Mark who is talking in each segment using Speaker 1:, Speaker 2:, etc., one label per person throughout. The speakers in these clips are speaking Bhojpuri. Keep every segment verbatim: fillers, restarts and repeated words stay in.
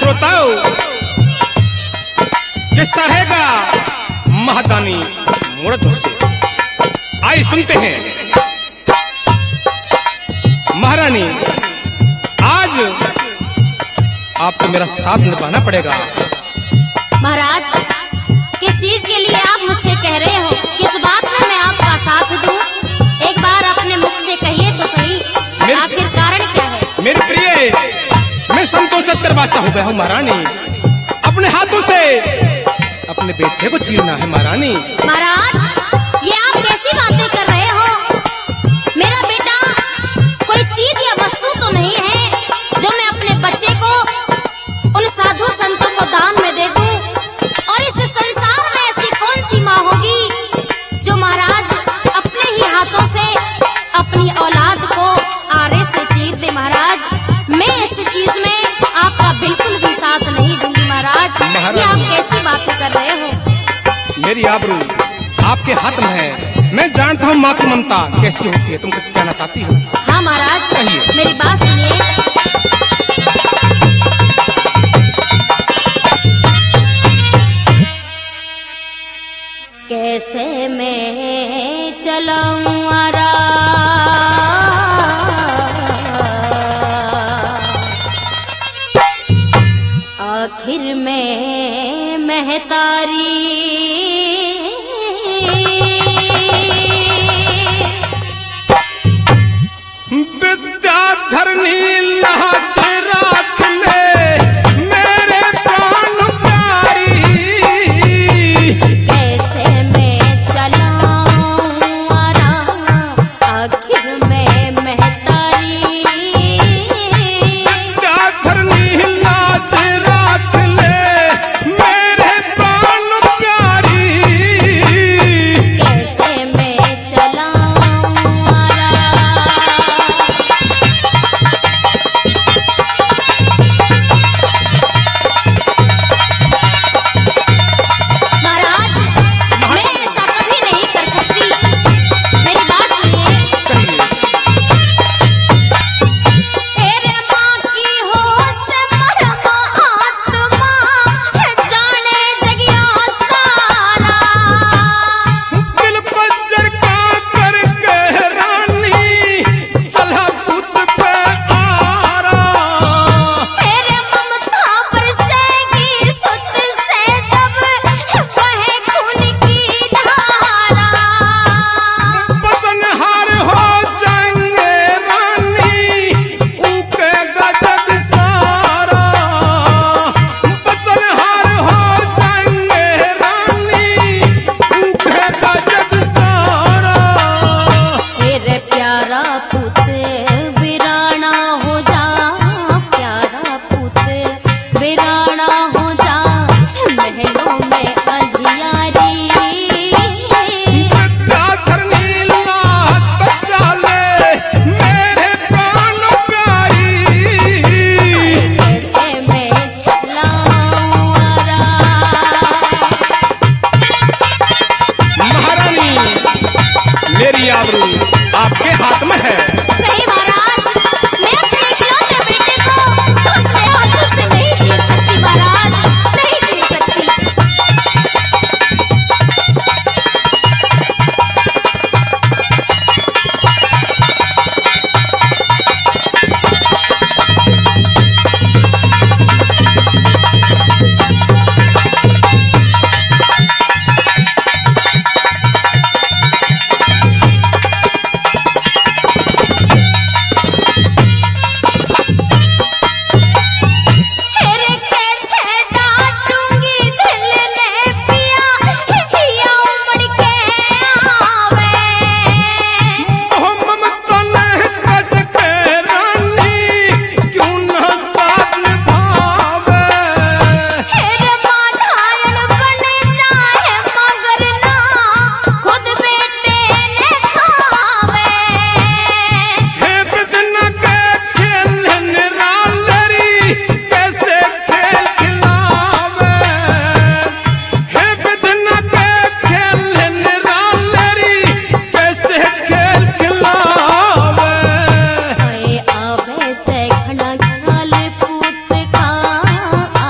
Speaker 1: श्रोताओं, किस्सा रहेगा महादानी मुड़द से। आइए सुनते हैं। महारानी, आज आपको मेरा साथ निभाना पड़ेगा।
Speaker 2: महाराज, किस चीज के लिए आप मुझसे कह रहे हो? किस बात में मैं आपका साथ दूं? एक बार अपने मुख से कहिए तो सही, आखिर कारण क्या है?
Speaker 1: मेरे प्रिय, मैं संतोष सत्तर बादशाह हो गया हूँ महारानी। अपने हाथों से अपने बेटे को छीनना है महारानी।
Speaker 2: महाराज, ये आप कैसी बातें कर रहे हो? मेरा बेटा कोई चीज या वस्तु तो नहीं है जो मैं अपने बच्चे को उन साधु संतों को दान में दे दूं। और इस संसार में ऐसी कौन सी माँ होगी जो महाराज अपने ही हाथों से अपनी औलाद को आरे से चीर दे। महाराज, मैं इस चीज में आपका बिल्कुल भी साथ नहीं दूंगी। महाराज, ये आप कैसी बातें कर रहे हो?
Speaker 1: मेरी आबरू आपके हाथ में है। मैं जानता हूँ माँ की ममता कैसी होती है। तुम कुछ कहना चाहती हो?
Speaker 2: हाँ महाराज,
Speaker 1: कहिए।
Speaker 2: मेरी बात सुनिए। कैसे मैं चलाऊं आरा, आखिर में महतारी
Speaker 1: विद्याधरनी लाज राख ले मेरे प्राण प्यारी।
Speaker 2: कैसे मैं चलाऊं आरा, आखिर में महतारी।
Speaker 1: विद्याधरनी लाज राख ले मेरे प्राण प्यारी।
Speaker 2: कैसे मैं चलाऊं आरा, महाराज, मैं ऐसा कभी नहीं कर सकती। मेरी बात सुनिए। तेरे माँ की होश मरम आत्मा जाने जगिया सारा।
Speaker 1: दिल बज्जर का करके रानी चला पुत पे आरा।
Speaker 2: तेरे ममता बरसेगी सुत से जब बहे खून की धारा।
Speaker 1: बदनहार हो जाएंगे रानी ऊकेगा जग सारा। बदनहार हो जाएंगे रानी ऊकेगा जग सारा।
Speaker 2: तेरे प्यारा पुत वीराना हो जा, प्यारा पुत वीराना हो जा, महलों में अंधियारी।
Speaker 1: विद्याधरनी लाज बचा ले मेरे प्राण प्यारी।
Speaker 2: कैसे मैं चलाऊं आरा,
Speaker 1: महारानी, मेरी आबरू आपके हाथ में है।
Speaker 2: नहीं महाराज, मैं अपने इकलौते बेटे को अपने हाथों से नहीं चीर सकती। महाराज, नहीं चीर सकती। तेरे कैसे डांटूंगी, दिल ने पिया पिया उमड़ के आवे।
Speaker 1: मोह ममता ने गज के रानी क्यों न साथ निभावे।
Speaker 2: तेरे माधायन बन जाए मगर ना खुद बेटे ने खावे।
Speaker 1: हे बिदना के खेल निरालरी कैसे खेल खिलावे। हे बिदना के खेल निरालरी कैसे खेल खिलावे।
Speaker 2: आए आवे से घना ख्याल पूत का,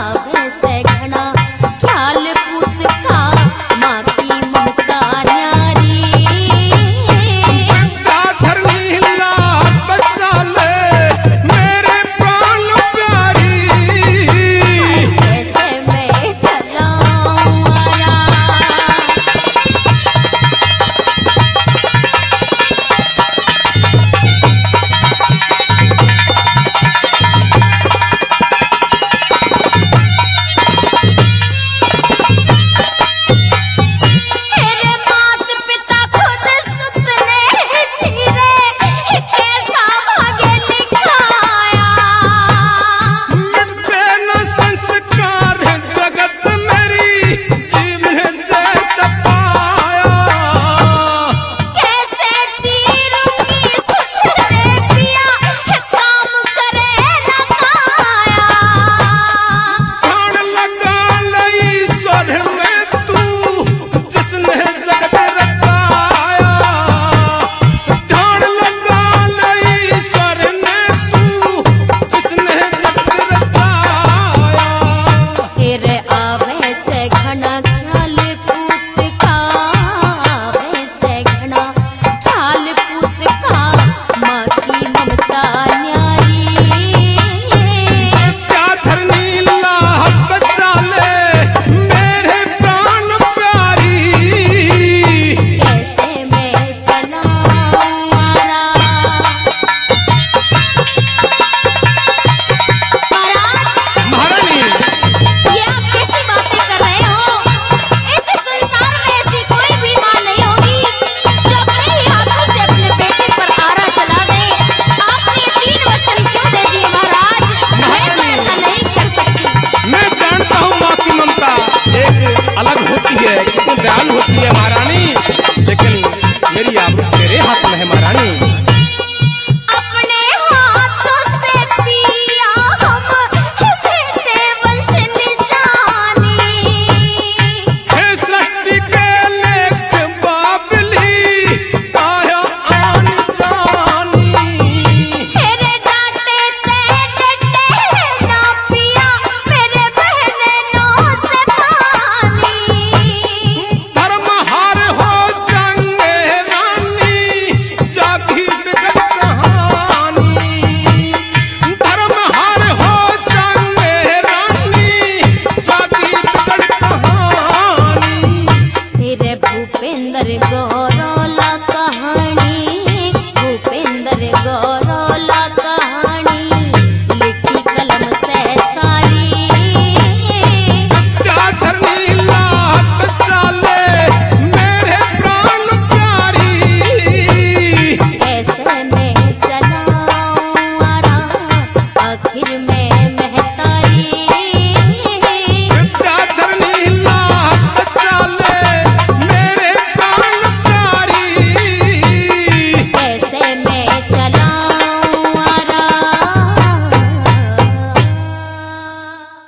Speaker 2: में महल